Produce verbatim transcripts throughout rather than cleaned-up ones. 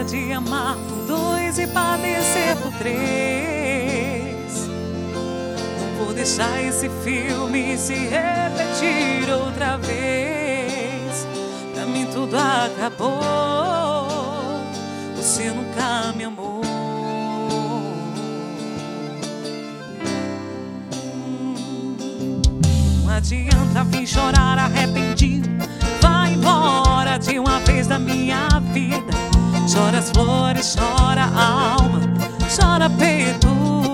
cansada de amar por dois e padecer por três. Não vou deixar esse filme se repetir outra vez. Pra mim tudo acabou, você nunca me amou. Não adianta vir chorar arrependido, vai embora de uma vez da minha vida. Chora as flores, chora a alma, chora peito.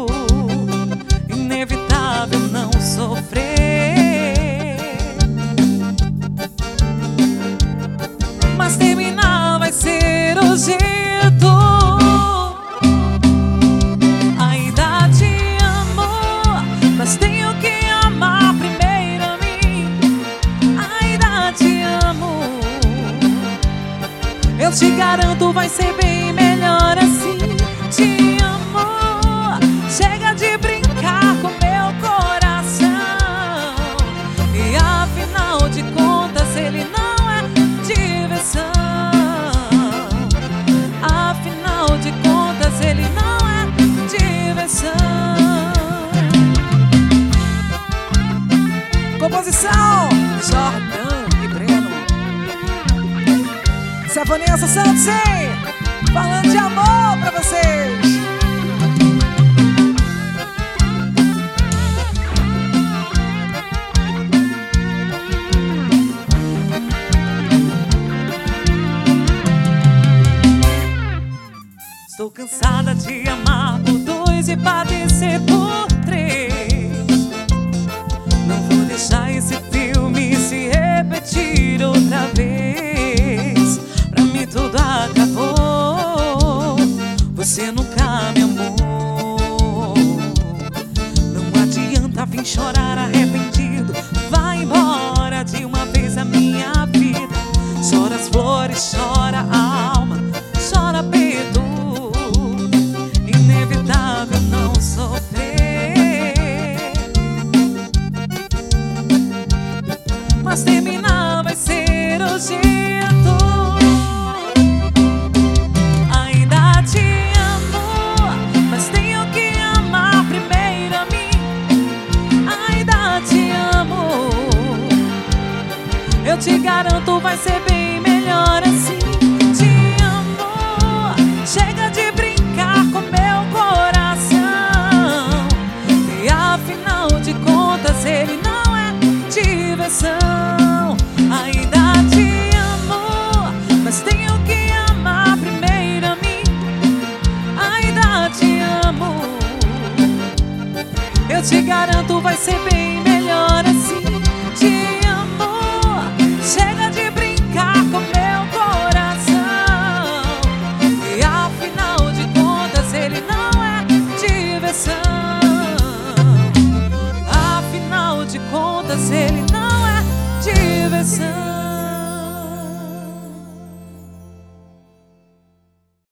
Inevitável não sofrer, mas terminar vai ser o jeito. Ainda te amo, mas tenho que amar primeiro a mim. Ainda te amo, eu te garanto, vai ser bem melhor assim. Te amo, chega de brincar com meu coração. E afinal de contas ele não é diversão. Afinal de contas ele não é diversão. Composição Jordão e Breno. Essa é a Vanessa Santos, hein? Falando de amor pra vocês. Estou cansada de amar por dois e padecer por três. Não vou deixar esse filme se repetir outra vez. Pra mim tudo acabou,